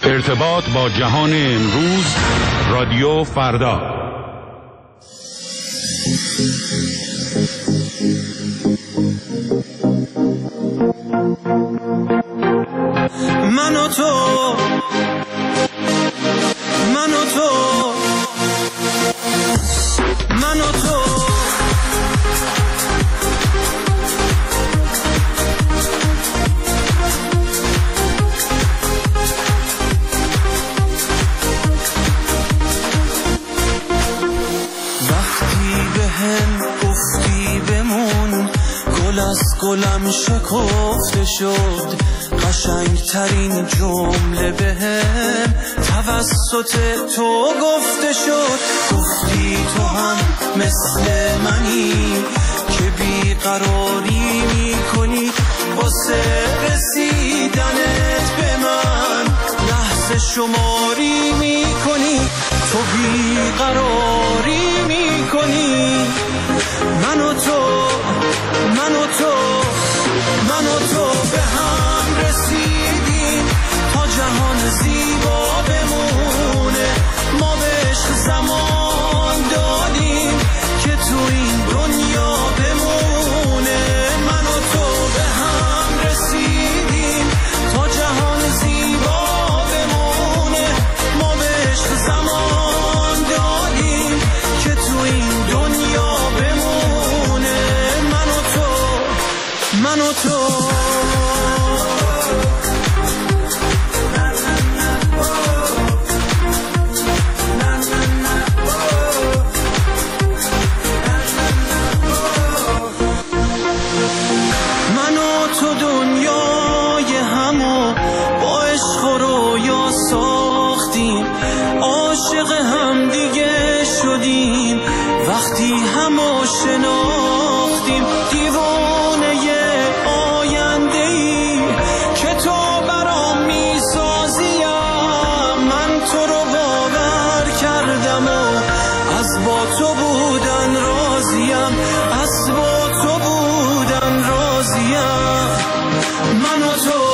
ارتباط با جهان امروز، رادیو فردا. من و تو گلم شکفته شد، قشنگترین جمله بهم توسط تو گفته شد. گفتی تو هم مثل منی که بیقراری میکنی واسه رسیدنت به من، لحظه شماری میکنی، تو بیقراری میکنی. من و تو به هم رسیدیم تا جهان زیبا بمونه. ما بهش زمان دادیم که تو این دنیا بمونه. من و تو به هم رسیدیم تا جهان زیبا بمونه. ما بهش زمان دادیم که تو این دنیا بمونه. من و تو دنیای همو با عشق و رویا ساختیم، عاشق هم دیگه شدیم وقتی همو شناختیم. دیوانه آینده‌ای که تو برام میسازیم، من تو رو باور کردم و از با تو بودن راضیم، از با تو بودن راضیم. من و تو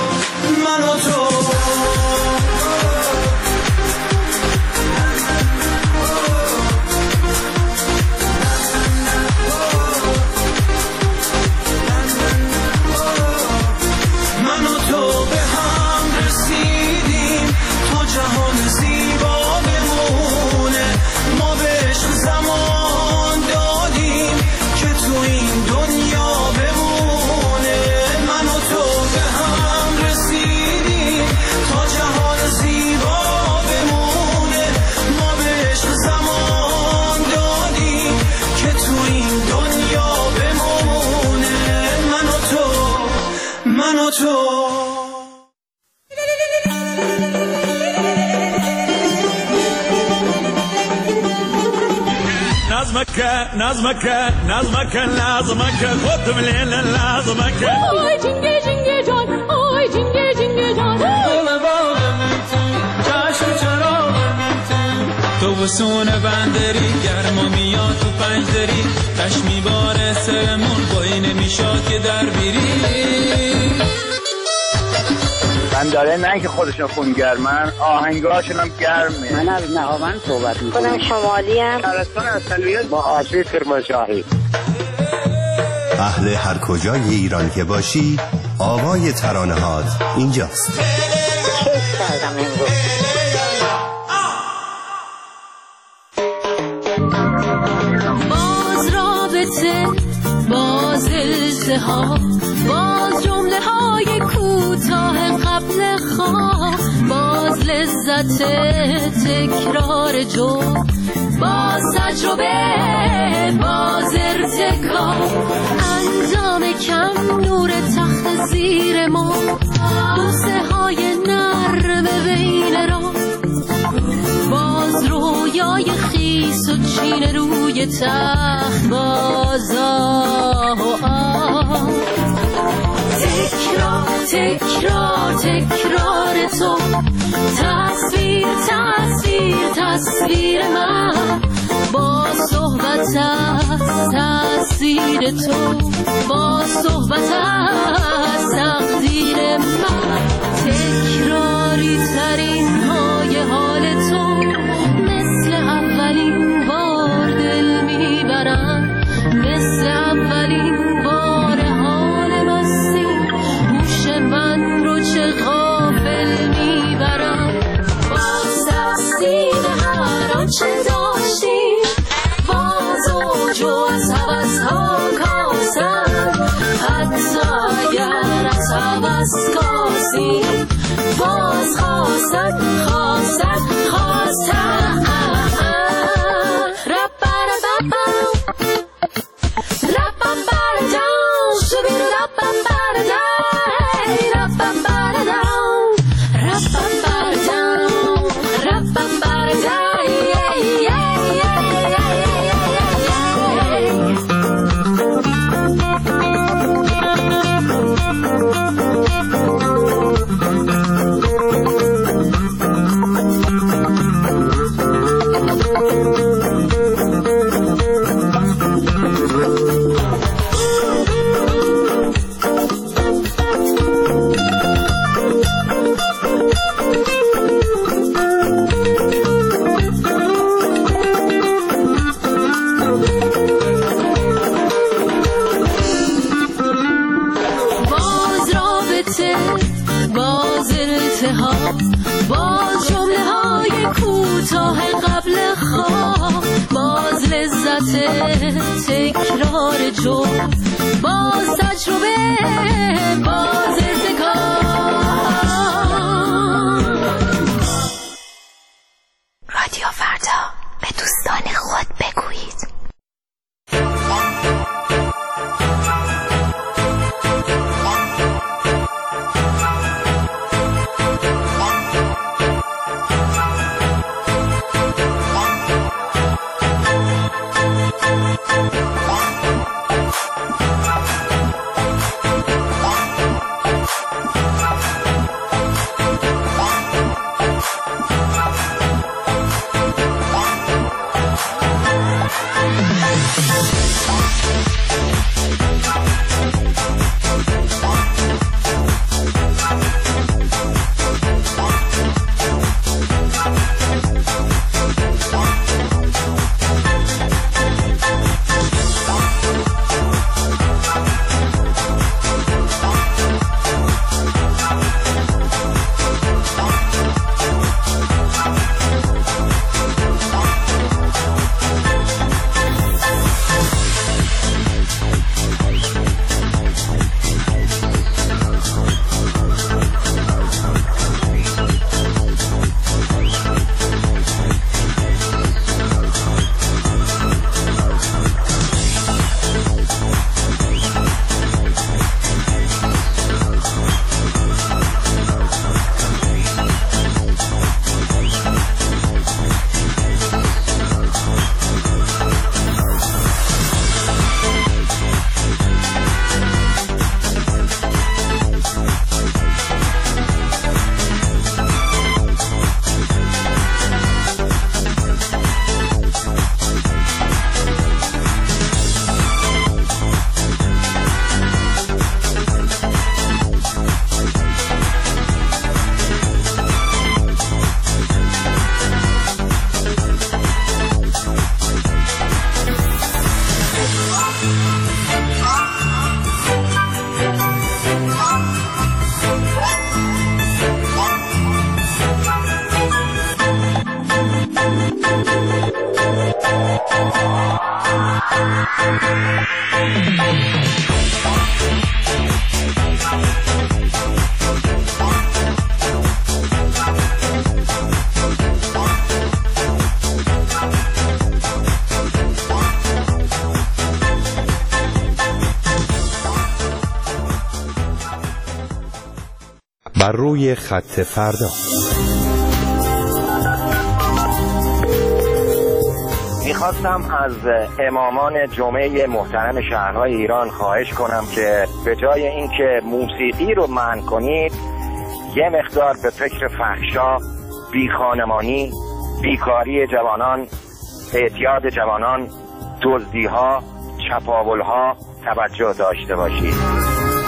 نظمك لازمك خد مليل لازمك. آی جنگه جنگه جان، آی جنگه جنگه جان، گل باغم تو، چشم چراغم تو، بسون بندری گرما میاد تو پنجدری، تش میباره سرمون بایی نمیشاد که در بیری. بنداره نه که خودشون خونگرمن، آهنگاشون هم گرمه. من از نهاوند صحبت میکنم. خودم شمالی ام. شهرستان اصلیت با آسیب کرمانشاهی. اهل هر کجای ایران که باشی، آوای ترانه‌هات اینجاست. کیف کردم امروز. باز رابطه، باز التهاب، باز جمله های کوتاه قبل خواب، باز لذت تکرار جو، باز تجربه، باز ارتکاب، انجام کم نور تخت زیر ما، بوسه های نرم بین را، باز رویای خیس و چین روی تخت، باز آه و آه. تکرار تکرار تکرار تو، تصویر تصویر تصویر من، با صحبت از تأثیر تو، با صحبت از تقدیر من، تکراری تری خواستیم باز خواستم باز التهاب، باز جمله های کوتاه قبل خواب، باز لذت تکرار جمله، باز تجربه، باز ارتکاب. رادیو فردا، به دوستان خود بگویید. بر روی خط فردا. میخواستم از امامان جمعه محترم شهرهای ایران خواهش کنم که به جای اینکه موسیقی رو منع کنید یه مقدار به فکر فحشا، بیخانمانی، بیکاری جوانان، اعتیاد جوانان، دزدی‌ها، چپاول‌ها توجه داشته باشید.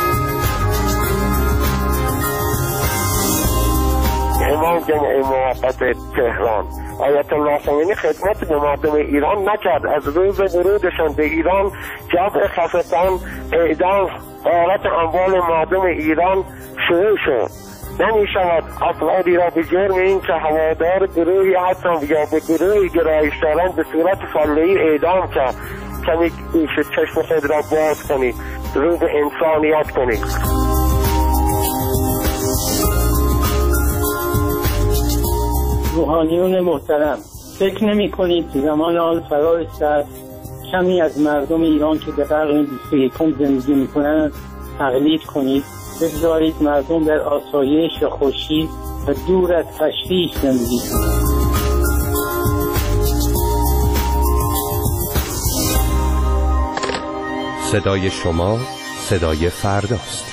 امام جمعه موقت تهران آیت الله خمینی خدمت به مردم ایران نکرد. از روز ورودشان به ایران جمع خفتان، اعدام، غارت اموال مردم ایران شروع شد. نمی شود افرادی را به جرم این که هوادار گروهی هستند یا به گروهی گرایش دارند به صورت فاله‌ای اعدام کرد. کمی چشم خود را باز کنید، رو به انسانیت کنید. جهانیون محترم، فکر نمی کنید زمان آن فرا رسیده کمی از مردم ایران که در قرن 21 زندگی می کنند تقلید کنید؟ بگذارید مردم در آسایش و خوشی و دور از تشویش زندگی کنند. صدای شما صدای فرداست.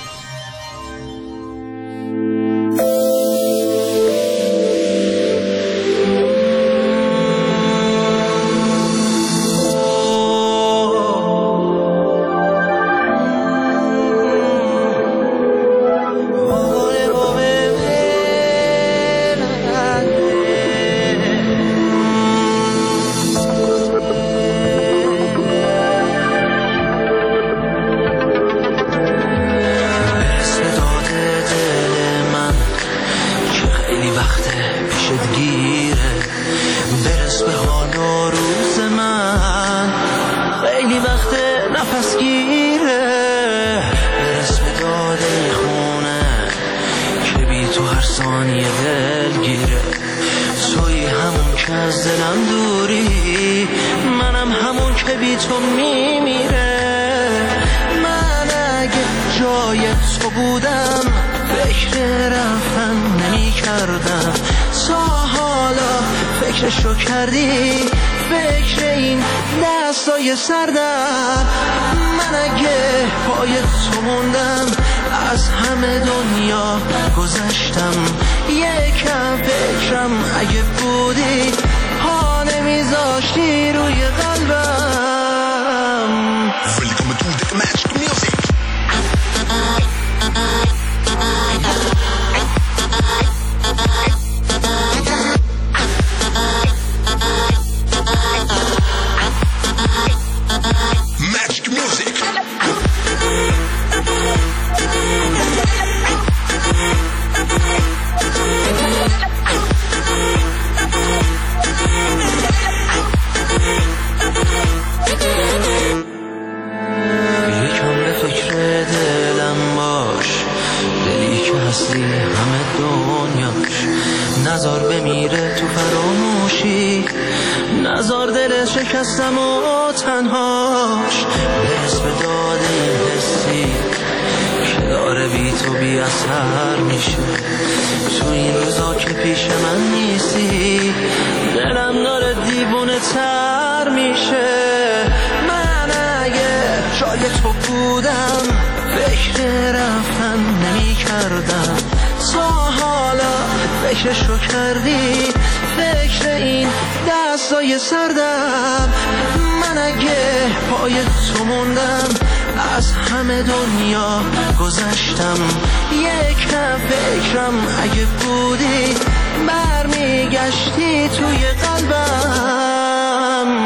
فکرشو کردی فکر این دستای سردم من اگه پای تو موندم از همه دنیا گذشتم یکم فکرم اگه بودی پا نمیذاشتی روی قلبم نزار بمیره تو فراموشی نزار دل شکستم و تنهاش برس به داد این حسی که داره بی تو بی اثر میشه تو این روزا که پیش من نیستی دلم داره دیوونه تر میشه من اگه جای تو بودم فکر رفتن نمی کردم تا حالا فکرشو کردی فکر این دستای سردم من اگه پای تو موندم از همه دنیا گذشتم یکم فکرم اگه بودی برمیگشتی توی قلبم